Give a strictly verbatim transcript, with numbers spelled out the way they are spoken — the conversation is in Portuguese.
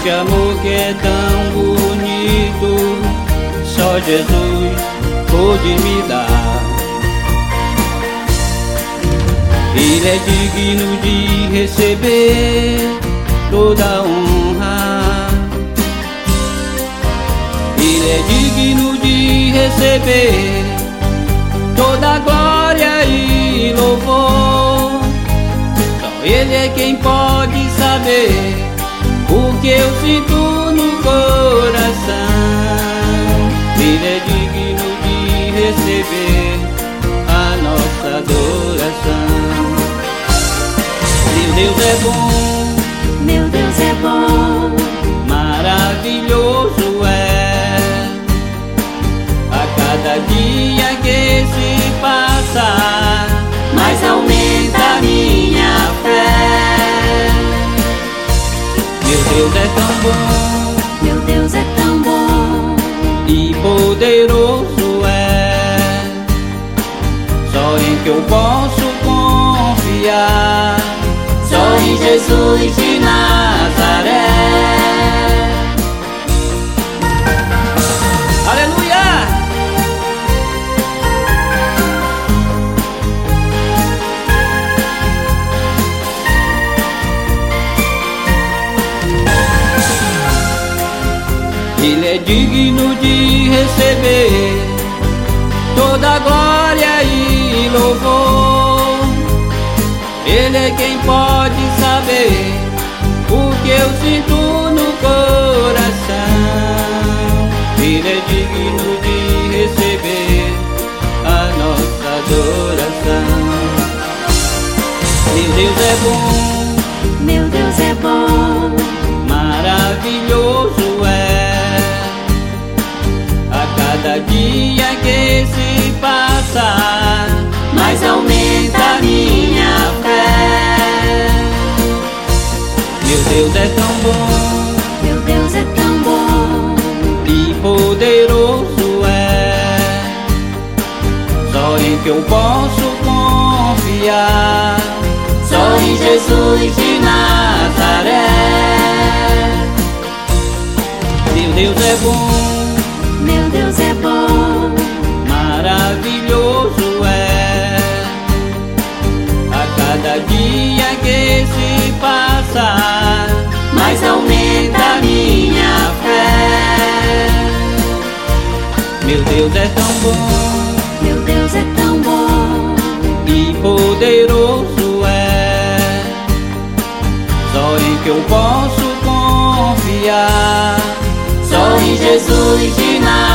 Esse amor que é tão bonito, só Jesus pôde me dar. Ele é digno de receber toda a honra. Ele é digno de receber toda a glória e louvor. Só Ele é quem pode saber o que eu sinto no coração. Ele é digno de receber a nossa adoração. Meu Deus é bom, meu Deus é bom, maravilhoso é. A cada dia que se passa, mais aumenta a minha fé. Meu Deus é tão bom, meu Deus é tão bom e poderoso é. Só em que eu posso confiar, só em Jesus de Nazaré. Aleluia! Ele é digno de receber toda a glória e louvor. Ele é quem pode saber o que eu sinto no coração. Ele é digno de receber a nossa adoração. Meu Deus é bom, meu Deus é bom, maravilhoso é. A cada dia que se passa, mais aumenta a minha fé. Meu Deus é tão bom, meu Deus é tão bom e poderoso é. Só em que eu posso confiar, só em Jesus de Nazaré. Meu Deus é bom, meu Deus é bom, maravilhoso é. A cada dia que se passa, mais aumenta a minha fé. Meu Deus é tão bom, meu Deus é tão bom e poderoso é. Só em que eu posso confiar, só em Jesus de Nazaré.